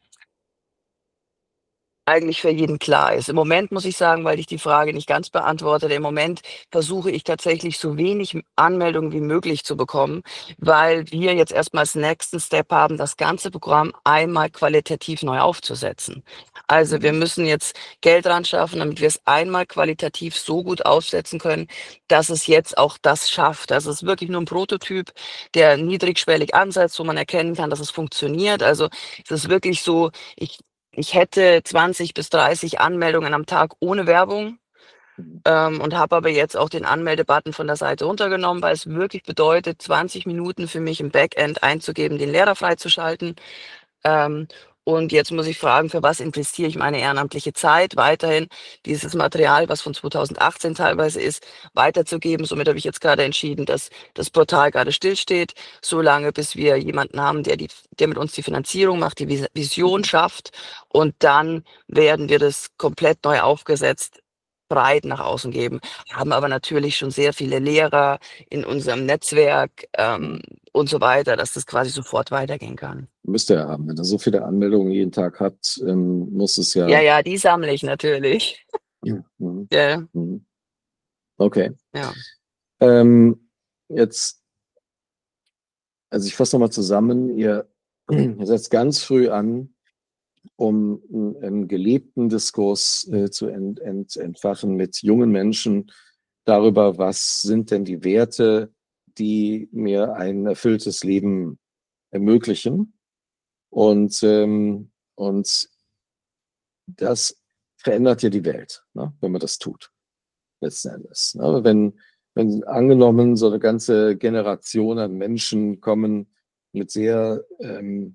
eigentlich für jeden klar ist. Im Moment muss ich sagen, weil ich die Frage nicht ganz beantwortete, im Moment versuche ich tatsächlich so wenig M Anmeldungen wie möglich zu bekommen, weil wir jetzt erst mal als nächsten Step haben, das ganze Programm einmal qualitativ neu aufzusetzen. Also, wir Mhm. müssen jetzt Geld ran schaffen, damit wir es einmal qualitativ so gut aufsetzen können, dass es jetzt auch das schafft. Also, es ist wirklich nur 'n Prototyp, der niedrigschwellig ansetzt, wo man erkennen kann, dass es funktioniert. Also, es ist wirklich so, ich ich hätte zwanzig bis dreißig Anmeldungen am Tag ohne Werbung, Mhm. ähm, und habe aber jetzt auch den Anmelde-Button von der Seite runtergenommen, weil es wirklich bedeutet, zwanzig Minuten für mich im Backend einzugeben, den Lehrer freizuschalten. Ähm, und jetzt muss ich fragen, für was investiere ich meine ehrenamtliche Zeit weiterhin, dieses Material, was von zweitausendachtzehn teilweise ist, weiterzugeben. Somit habe ich jetzt grade entschieden, dass das Portal grade stillsteht, solange bis wir jemanden haben, der die der mit uns die Finanzierung macht, die Vis Vision Mhm. schafft. Und dann werden wir das komplett neu aufgesetzt breit nach außen geben, haben aber natürlich schon sehr viele Lehrer in unserem Netzwerk, ähm, Mhm. und so weiter, dass das quasi sofort weitergehen kann. Müsst ihr ja haben. Wenn ihr so viele Anmeldungen jeden Tag habt, ähm, muss es Ja, ja ja, die sammle ich natürlich. Mhm. Ja, ja. Mhm. Okay. Ja. Ähm, jetzt also, ich fasse noch mal zusammen. Ihr ihr setzt ganz früh an, um 'n 'n gelebten Diskurs, äh, zu ent ent entfachen mit jungen Menschen darüber, was sind denn die Werte, die mir ein erfülltes Leben ermöglichen. Und, ähm und das verändert ja die Welt, ne, wenn man das tut, letzten Endes, ne? Wenn wenn angenommen so 'ne ganze Generation an Menschen kommen mit sehr, ähm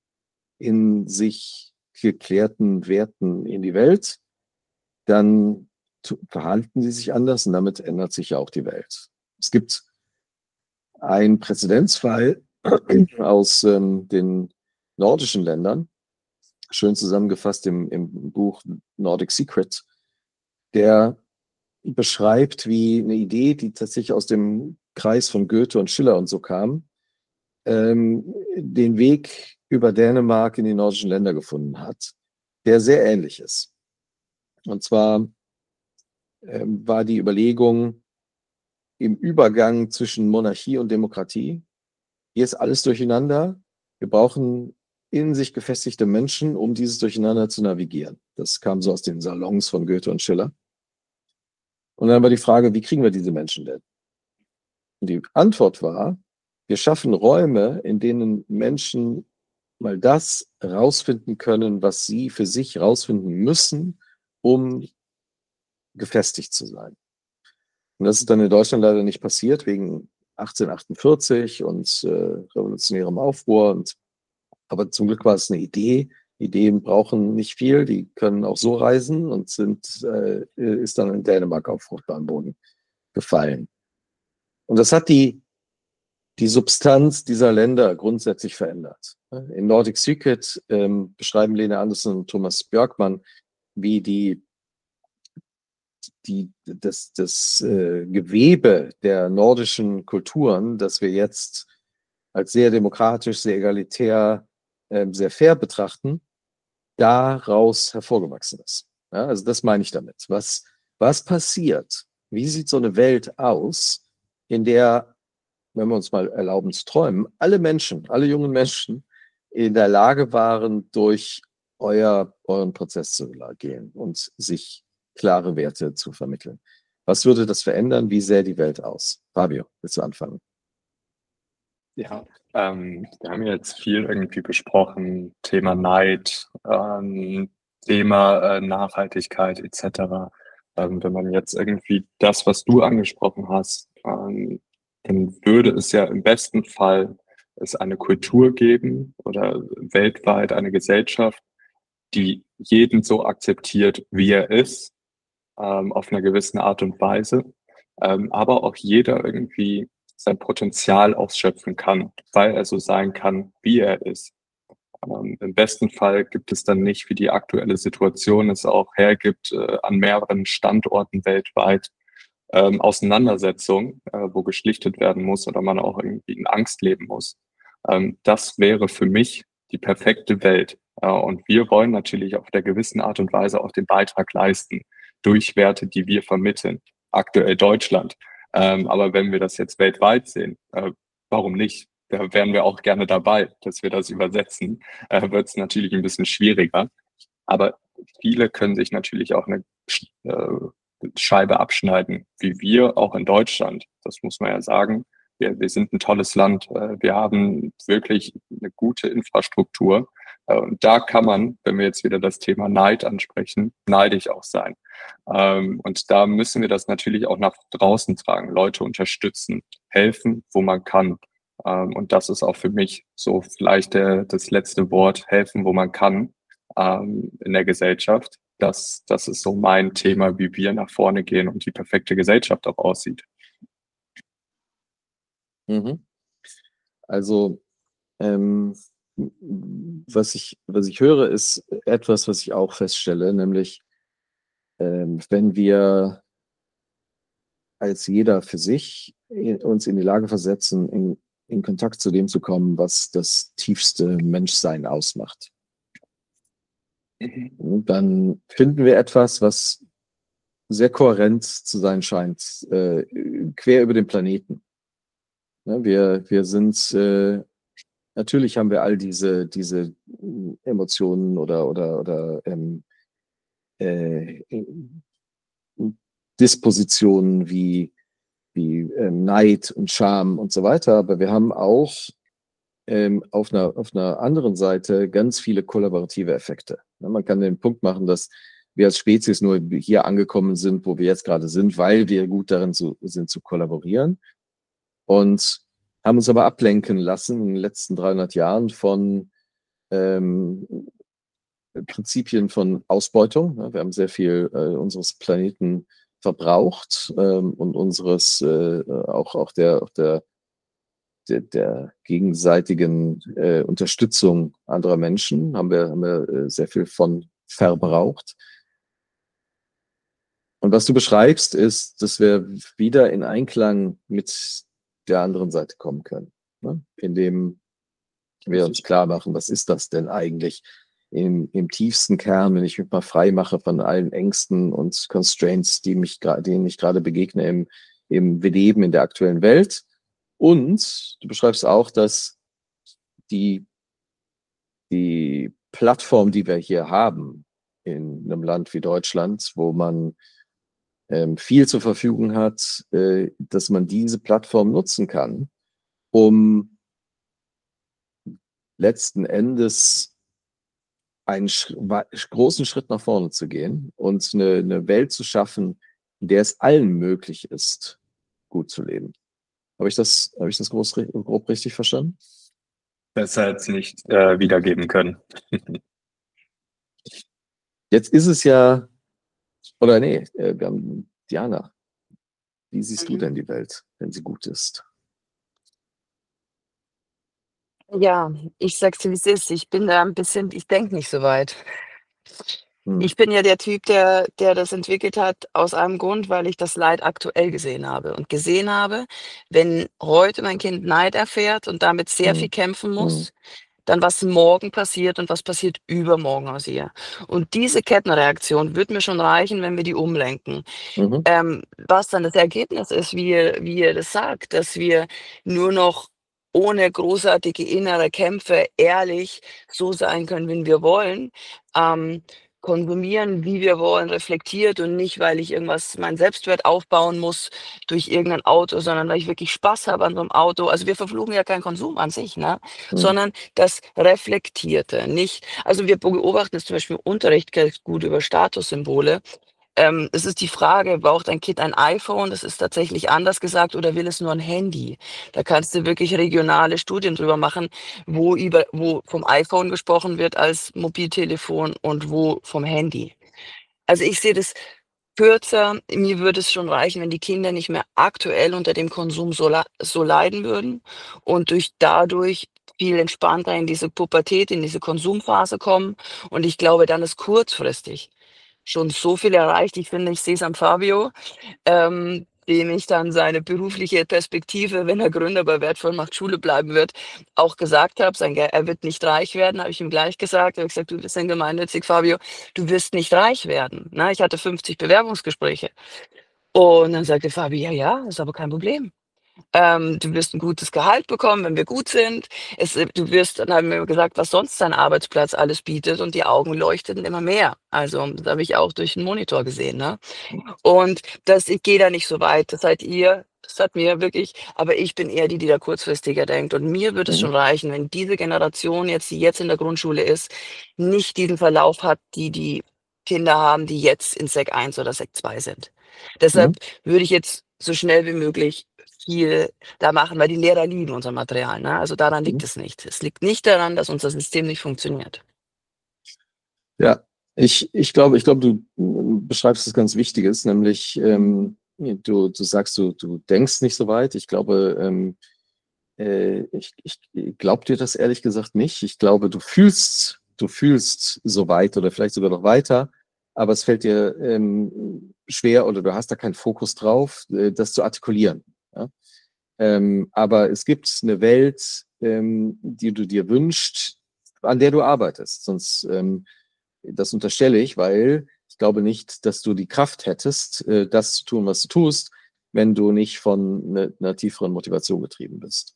in sich geklärten Werten in die Welt, dann tu verhalten sie sich anders und damit ändert sich ja auch die Welt. Es gibt einen Präzedenzfall aus, ähm, den nordischen Ländern, schön zusammengefasst im im Buch „Nordic Secret“, der beschreibt, wie 'ne Idee, die tatsächlich aus dem Kreis von Goethe und Schiller und so kam, ähm, den Weg über Dänemark in die nordischen Länder gefunden hat, der sehr ähnlich ist. Und zwar, ähm, war die Überlegung im Übergang zwischen Monarchie und Demokratie: Hier ist alles durcheinander. Wir brauchen in sich gefestigte Menschen, um dieses Durcheinander zu navigieren. Das kam so aus den Salons von Goethe und Schiller. Und dann war die Frage: Wie kriegen wir diese Menschen denn? Und die Antwort war: Wir schaffen Räume, in denen Menschen mal das rausfinden können, was sie für sich rausfinden müssen, um gefestigt zu sein. Und das ist dann in Deutschland leider nicht passiert wegen achtzehnhundertachtundvierzig und, äh, revolutionärem Aufruhr und aber zum Glück war es 'ne Idee. Ideen brauchen nicht viel, die können auch so reisen und sind äh, ist dann in Dänemark auf fruchtbaren Boden gefallen. Und das hat die die Substanz dieser Länder grundsätzlich verändert, ne? In Nordic Secret, ähm, beschreiben Lene Andersson und Thomas Björkman, wie die die das das, äh, Gewebe der nordischen Kulturen, das wir jetzt als sehr demokratisch, sehr egalitär, ähm, sehr fair betrachten, daraus hervorgewachsen ist. Ja, also das meine ich damit. Was was passiert? Wie sieht so 'ne Welt aus, in der, wenn wir uns mal erlauben zu träumen, alle Menschen, alle jungen Menschen in der Lage waren, durch euer euren Prozess zu la gehen und sich klare Werte zu vermitteln. Was würde das verändern? Wie sähe die Welt aus? Fabio, willst du anfangen? Ja, ähm, wir haben jetzt viel irgendwie besprochen, Thema Neid, ähm, Thema, äh, Nachhaltigkeit et cetera. Ähm, wenn man jetzt irgendwie das, was du angesprochen hast, ähm, dann würde es ja im besten Fall es eine Kultur geben oder weltweit eine Gesellschaft, die jeden so akzeptiert, wie er ist, ähm, auf 'ner gewissen Art und Weise, ähm, aber auch jeder irgendwie sein Potenzial ausschöpfen kann, weil er so sein kann, wie er ist. Ähm, im besten Fall gibt es dann nicht, wie die aktuelle Situation es auch hergibt, äh, an mehreren Standorten weltweit ähm, Auseinandersetzungen, äh, wo geschlichtet werden muss oder man auch irgendwie in Angst leben muss. Ähm, das wäre für mich die perfekte Welt. Äh, und wir wollen natürlich auf der gewissen Art und Weise auch den Beitrag leisten durch Werte, die wir vermitteln. Aktuell Deutschland. Ähm, aber wenn wir das jetzt weltweit sehen, äh, warum nicht? Da wären wir auch gerne dabei, dass wir das übersetzen. Äh, wird es natürlich ein bisschen schwieriger. Aber viele können sich natürlich auch eine äh, Scheibe abschneiden, wie wir auch in Deutschland. Das muss man ja sagen. Wir, wir sind ein tolles Land. Äh, wir haben wirklich eine gute Infrastruktur. Äh, und da kann man, wenn wir jetzt wieder das Thema Neid ansprechen, neidisch auch sein. Ähm, und da müssen wir das natürlich auch nach draußen tragen, Leute unterstützen, helfen, wo man kann. Ähm, und das ist auch für mich so vielleicht der, das letzte Wort, helfen, wo man kann ähm, in der Gesellschaft. Das, das ist so mein Thema, wie wir nach vorne gehen und die perfekte Gesellschaft auch aussieht. Mhm. Also, ähm, was ich, was ich höre, ist etwas, was ich auch feststelle, nämlich, ähm, wenn wir als jeder für sich in, uns in die Lage versetzen, in, in Kontakt zu dem zu kommen, was das tiefste Menschsein ausmacht, dann finden wir etwas, was sehr kohärent zu sein scheint, äh, quer über den Planeten. Ja, wir, wir sind, äh, natürlich haben wir all diese, diese Emotionen oder, oder, oder ähm, äh, Dispositionen wie, wie ähm, Neid und Scham und so weiter, aber wir haben auch ähm, auf einer, auf einer anderen Seite ganz viele kollaborative Effekte. Ja, man kann den Punkt machen, dass wir als Spezies nur hier angekommen sind, wo wir jetzt gerade sind, weil wir gut darin zu, sind zu kollaborieren und haben uns aber ablenken lassen in den letzten dreihundert Jahren von ähm, Prinzipien von Ausbeutung. Ja, wir haben sehr viel äh, unseres Planeten verbraucht ähm, und unseres äh, auch, auch der, auch der Der, der gegenseitigen äh, Unterstützung anderer Menschen haben wir, haben wir äh, sehr viel von verbraucht. Und was du beschreibst, ist, dass wir wieder in Einklang mit der anderen Seite kommen können, ne? Indem wir uns klar machen, was ist das denn eigentlich im, im tiefsten Kern, wenn ich mich mal frei mache von allen Ängsten und Constraints, die mich, denen ich gerade begegne im, im Leben in der aktuellen Welt. Und du beschreibst auch, dass die, die Plattform, die wir hier haben, in einem Land wie Deutschland, wo man ähm, viel zur Verfügung hat, äh, dass man diese Plattform nutzen kann, um letzten Endes einen sch großen Schritt nach vorne zu gehen und eine, eine Welt zu schaffen, in der es allen möglich ist, gut zu leben. Habe ich das, habe ich das groß, grob richtig verstanden? Besser jetzt nicht äh, wiedergeben können. Jetzt ist es ja, oder nee, wir haben Diana. Wie siehst du denn die Welt, wenn sie gut ist? Ja, ich sag's dir, wie es ist. Ich bin da ein bisschen ich denke nicht so weit. Hm. Ich bin ja der Typ, der der das entwickelt hat aus einem Grund, weil ich das Leid aktuell gesehen habe und gesehen habe, wenn heute mein Kind Neid erfährt und damit sehr viel Hm. kämpfen Hm. muss, dann was morgen passiert und was passiert übermorgen aus ihr. Und diese Kettenreaktion wird mir schon reichen, wenn wir die umlenken. Mhm. Ähm, was dann das Ergebnis ist, wie ihr wie ihr das sagt, dass wir nur noch ohne großartige innere Kämpfe ehrlich so sein können, wie wir wollen, ähm, konsumieren, wie wir wollen, reflektiert und nicht, weil ich irgendwas meinen Selbstwert aufbauen muss durch irgendein Auto, sondern weil ich wirklich Spaß habe an so 'nem Auto. Also, wir verfluchen ja keinen Konsum an sich, ne, Hm. sondern das Reflektierte, nicht also, wir beobachten es zum Beispiel im Unterricht ganz gut über Statussymbole. Ähm, es ist die Frage, braucht ein Kind ein iPhone? Das ist tatsächlich anders gesagt oder will es nur ein Handy? Da kannst du wirklich regionale Studien drüber machen, wo über wo vom iPhone gesprochen wird als Mobiltelefon und wo vom Handy. Also, ich sehe das kürzer. Mir würde es schon reichen, wenn die Kinder nicht mehr aktuell unter dem Konsum so la so leiden würden und durch dadurch viel entspannter in diese Pubertät, in diese Konsumphase kommen. Und ich glaube, dann ist kurzfristig schon so viel erreicht. Ich finde, ich sehe es am Fabio, ähm, dem ich dann seine berufliche Perspektive, wenn er Gründer bei Wertvoll macht Schule bleiben wird, auch gesagt habe. Sein Ge er wird nicht reich werden, habe ich ihm gleich gesagt. Habe ich gesagt: „Du bist ein gemeinnützig, Fabio, du wirst nicht reich werden“, ne? Ich hatte fünfzig Bewerbungsgespräche. Und dann sagte Fabi: „Ja, ja, ist aber kein Problem. Ähm, du wirst ein gutes Gehalt bekommen, wenn wir gut sind. Es äh, du wirst“, dann haben wir gesagt, was sonst dein Arbeitsplatz alles bietet, und die Augen leuchteten immer mehr. Also, das habe ich auch durch 'n Monitor gesehen, ne? Und das ich gehe da nicht so weit, das seid ihr. Das hat mir wirklich, aber ich bin eher die, die da kurzfristiger denkt. Und mir würde es Mhm. schon reichen, wenn diese Generation jetzt, die jetzt in der Grundschule ist, nicht diesen Verlauf hat, die die Kinder haben, die jetzt in Sek eins oder Sek zwei sind. Deshalb Mhm. würde ich jetzt so schnell wie möglich viel da machen, weil die Lehrer lieben unser Material, ne? Also, daran liegt Mhm. es nicht. Es liegt nicht daran, dass unser System nicht funktioniert. Ja, ich, ich glaube, ich glaube, du mm, beschreibst was ganz Wichtiges, nämlich ähm, du, du sagst, du, du denkst nicht so weit. Ich glaube, ähm, äh, ich, ich glaube dir das ehrlich gesagt nicht. Ich glaube, du fühlst, du fühlst so weit oder vielleicht sogar noch weiter, aber es fällt dir ähm, schwer oder du hast da keinen Fokus drauf, äh, das zu artikulieren. Ja? Ähm, aber es gibt eine Welt, ähm, die du dir wünschst, an der du arbeitest. Sonst, ähm, das unterstelle ich, weil ich glaube nicht, dass du die Kraft hättest, äh, das zu tun, was du tust, wenn du nicht von ne, einer tieferen Motivation getrieben bist.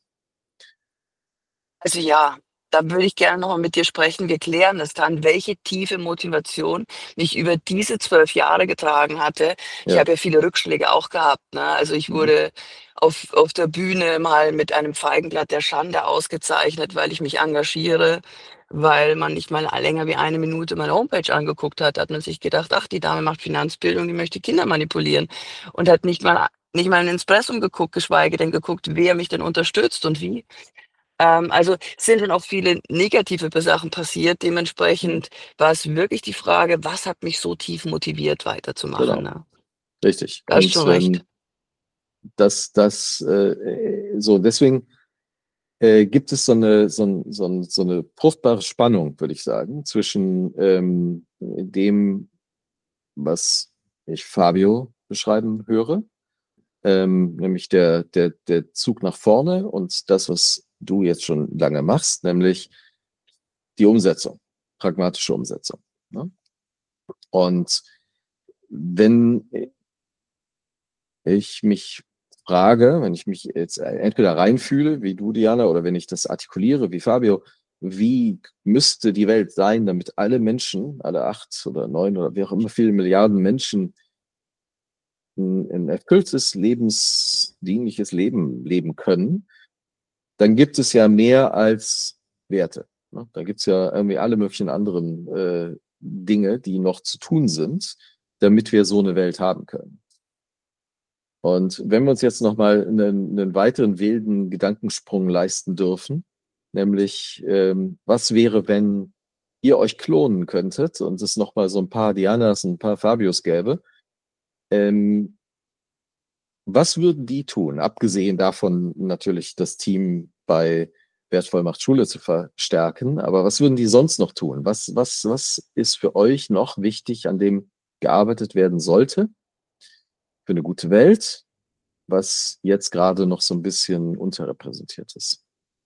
Also ja, da würde ich gerne noch mal mit dir sprechen. Wir klären das dann, welche tiefe Motivation mich über diese zwölf Jahre getragen hatte. Ich Ja. habe ja viele Rückschläge auch gehabt, ne? Also, ich Mhm. wurde auf auf der Bühne mal mit einem Feigenblatt der Schande ausgezeichnet, weil ich mich engagiere, weil man nicht mal länger wie eine Minute meine Homepage angeguckt hat. Da hat man sich gedacht: „Ach, die Dame macht Finanzbildung, die möchte Kinder manipulieren“, und hat nicht mal nicht mal in Impressum geguckt, geschweige denn geguckt, wer mich denn unterstützt und wie. Ähm, also, es sind dann auch viele negative be Sachen passiert. Mhm. Dementsprechend war es wirklich die Frage: „Was hat mich so tief motiviert, weiterzumachen“, Genau, ne? richtig. Da hast Und schon recht. ähm, das, das, äh, so, deswegen äh, gibt es so eine, so, ein, so, ein, so eine fruchtbare Spannung, würde ich sagen, zwischen ähm, dem, was ich Fabio beschreiben höre, ähm, nämlich der, der, der Zug nach vorne und das, was du jetzt schon lange machst, nämlich die Umsetzung, pragmatische Umsetzung. Ne? Und wenn ich mich frage, wenn ich mich jetzt entweder reinfühle, wie du, Diana, oder wenn ich das artikuliere, wie Fabio, wie müsste die Welt sein, damit alle Menschen, alle acht oder neun oder wie auch immer viele Milliarden Menschen ein, ein erfülltes, lebensdienliches Leben leben können, dann gibt es ja mehr als Werte. Ne? Da gibt es ja irgendwie alle möglichen anderen äh, Dinge, die noch zu tun sind, damit wir so eine Welt haben können. Und wenn wir uns jetzt nochmal einen, einen weiteren wilden Gedankensprung leisten dürfen, nämlich ähm, was wäre, wenn ihr euch klonen könntet und es nochmal so ein paar Dianas, ein paar Fabios gäbe, ähm, was würden die tun, abgesehen davon natürlich das Team bei Wertvoll macht Schule zu verstärken, aber was würden die sonst noch tun? Was, was, was ist für euch noch wichtig, an dem gearbeitet werden sollte für eine gute Welt, was jetzt gerade noch so ein bisschen unterrepräsentiert ist?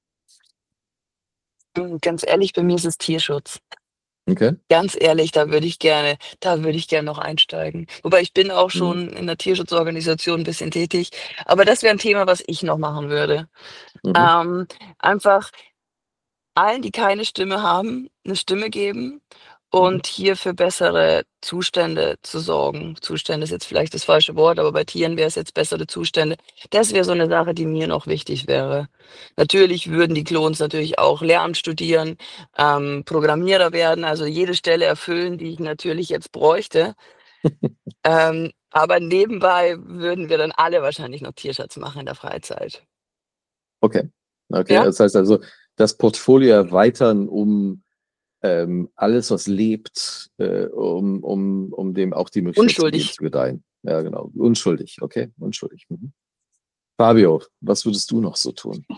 Hm, ganz ehrlich, bei mir ist es Tierschutz. Okay. Ganz ehrlich, da würde ich gerne da würde ich gerne noch einsteigen. Wobei ich bin auch Mhm. schon in der Tierschutzorganisation 'n bisschen tätig, aber das wäre 'n Thema, was ich noch machen würde. Mhm. Ähm, einfach allen, die keine Stimme haben, 'ne Stimme geben Mhm. und hier für bessere Zustände zu sorgen. Zustände ist jetzt vielleicht das falsche Wort, aber bei Tieren wäre es jetzt bessere Zustände. Das wäre so 'ne Sache, die mir noch wichtig wäre. Natürlich würden die Klons natürlich auch Lehramt studieren, ähm, Programmierer werden, also jede Stelle erfüllen, die ich natürlich jetzt bräuchte. Ähm, aber nebenbei würden wir dann alle wahrscheinlich noch Tierschutz machen in der Freizeit. Okay. Okay, Ja? das heißt also, das Portfolio erweitern um ähm, alles, was lebt, äh, um, um, um dem auch die Möglichkeit zu geben, Unschuldig. zu gedeihen. Ja, genau. Unschuldig, okay, unschuldig. Mhm. Fabio, was würdest du noch so tun?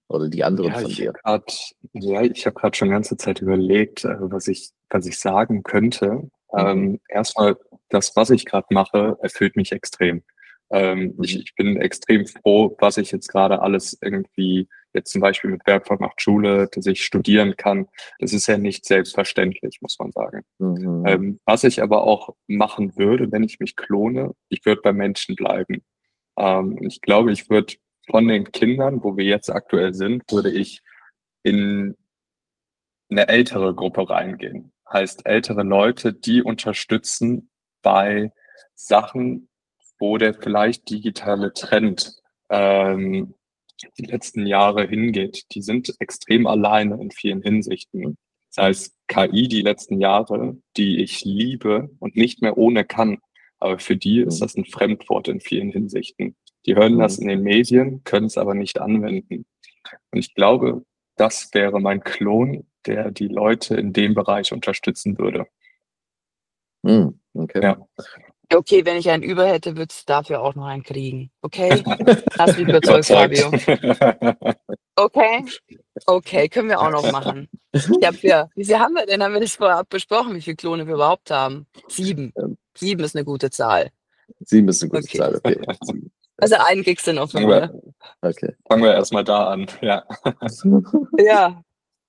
Oder die anderen Ja, von ich dir? habe gerade ja, ich habe gerade schon ganze Zeit überlegt, äh, was ich was ich sagen könnte. Mhm. Ähm, erst das, was ich gerade mache, erfüllt mich extrem. Ähm, ich Mhm. ich bin extrem froh, was ich jetzt gerade alles irgendwie jetzt zum Beispiel mit Werkvoll macht Schule, dass ich studieren kann. Das ist ja nicht selbstverständlich, muss man sagen. Mhm. Ähm, was ich aber auch machen würde, wenn ich mich klone, ich würde bei Menschen bleiben. Ähm, ich glaube, ich würde von den Kindern, wo wir jetzt aktuell sind, würde ich in eine ältere Gruppe reingehen. Heißt, ältere Leute, die unterstützen bei Sachen, wo der vielleicht digitale Trend ähm, die letzten Jahre hingeht. Die sind extrem alleine in vielen Hinsichten. Das heißt, K I die letzten Jahre, die ich liebe und nicht mehr ohne kann. Aber für die ist Mhm. das ein Fremdwort in vielen Hinsichten. Die hören das Mhm. in den Medien, können es aber nicht anwenden. Und ich glaube, das wäre mein Klon, der die Leute in dem Bereich unterstützen würde. Mhm. Okay. Ja. Okay, wenn ich einen über hätte, würdest du dafür auch noch einen kriegen. Okay? Hast mich überzeugt, Überzeugt. Fabio. Okay? Okay, können wir auch noch machen. Ich habe ja wie viel haben wir denn? Haben wir das vorab besprochen, wie viele Klone wir überhaupt haben? sieben. Ähm, sieben ist 'ne gute Zahl. sieben ist eine gute Okay. Zahl, okay. sieben. Also einen kriegst du noch von Fangen mir. wir, Okay. fangen wir erst mal da an. Ja. Ja.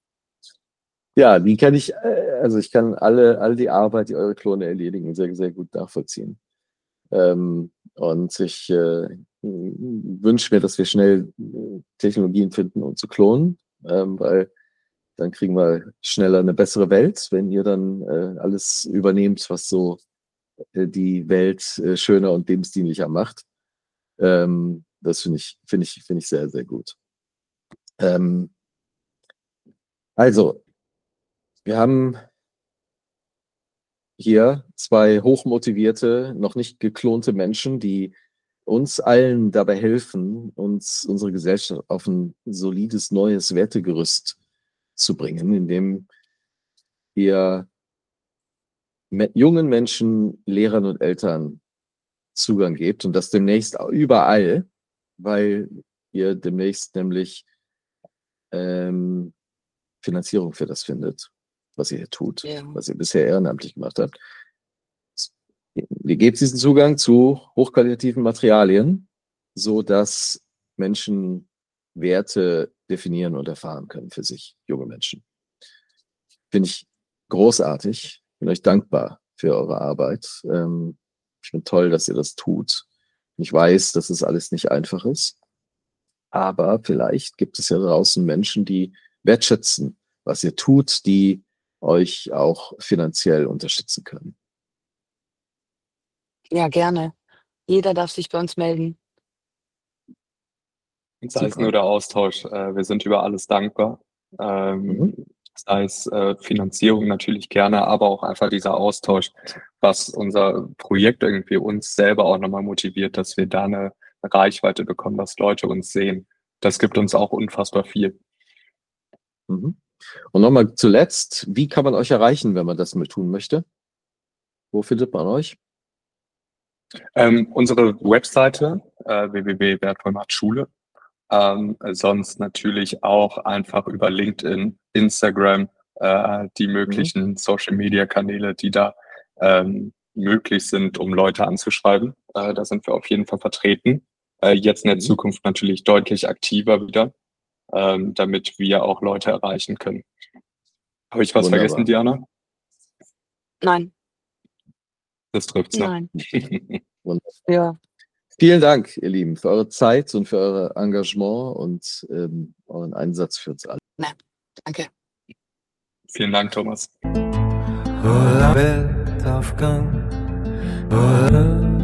Ja, die kann ich, äh, also ich kann alle, all die Arbeit, die eure Klone erledigen, sehr, sehr gut nachvollziehen. Ähm, und ich äh, wünsche mir, dass wir schnell äh, Technologien finden, um zu klonen, ähm, weil dann kriegen wir schneller eine bessere Welt, wenn ihr dann äh, alles übernehmt, was so äh, die Welt äh, schöner und lebensdienlicher macht. Ähm, das finde ich, finde ich, finde ich sehr, sehr gut. Ähm, also, wir haben hier zwei hochmotivierte, noch nicht geklonte Menschen, die uns allen dabei helfen, uns unsere Gesellschaft auf ein solides neues Wertegerüst zu bringen, indem wir mit jungen Menschen, Lehrern und Eltern Zugang gebt und das demnächst überall, weil ihr demnächst nämlich ähm, Finanzierung für das findet, was ihr hier tut, Ja. was ihr bisher ehrenamtlich gemacht habt. Ihr gebt diesen Zugang zu hochqualitativen Materialien, so dass Menschen Werte definieren und erfahren können für sich, junge Menschen. Finde ich großartig. Bin euch dankbar für eure Arbeit. Ähm, ich finde toll, dass ihr das tut. Ich weiß, dass es alles nicht einfach ist. Aber vielleicht gibt es ja draußen Menschen, die wertschätzen, was ihr tut, die euch auch finanziell unterstützen können. Ja, gerne. Jeder darf sich bei uns melden. Sei es Super. nur der Austausch. Äh, wir sind über alles dankbar. Ähm, Mhm. Sei es äh, Finanzierung natürlich gerne, aber auch einfach dieser Austausch, was unser Projekt irgendwie uns selber auch nochmal motiviert, dass wir da eine Reichweite bekommen, dass Leute uns sehen. Das gibt uns auch unfassbar viel. Mhm. Und nochmal zuletzt, wie kann man euch erreichen, wenn man das mal tun möchte? Wo findet man euch? Ähm, unsere Webseite äh, w w w punkt wertvoll macht Schule. Ähm, sonst natürlich auch einfach über LinkedIn, Instagram, äh, die möglichen Social-Media-Kanäle, die da ähm, möglich sind, um Leute anzuschreiben. Äh, da sind wir auf jeden Fall vertreten. Äh, jetzt in der Mhm. Zukunft natürlich deutlich aktiver wieder, ähm, damit wir auch Leute erreichen können. Habe ich was Wunderbar. vergessen, Diana? Nein, Das trifft's noch. nein. Wunderbar. Ja. Vielen Dank, ihr Lieben, für eure Zeit und für euer Engagement und ähm, euren Einsatz für uns alle. Danke. Vielen Dank, Thomas. Oh, la belle Afghan. Oh, la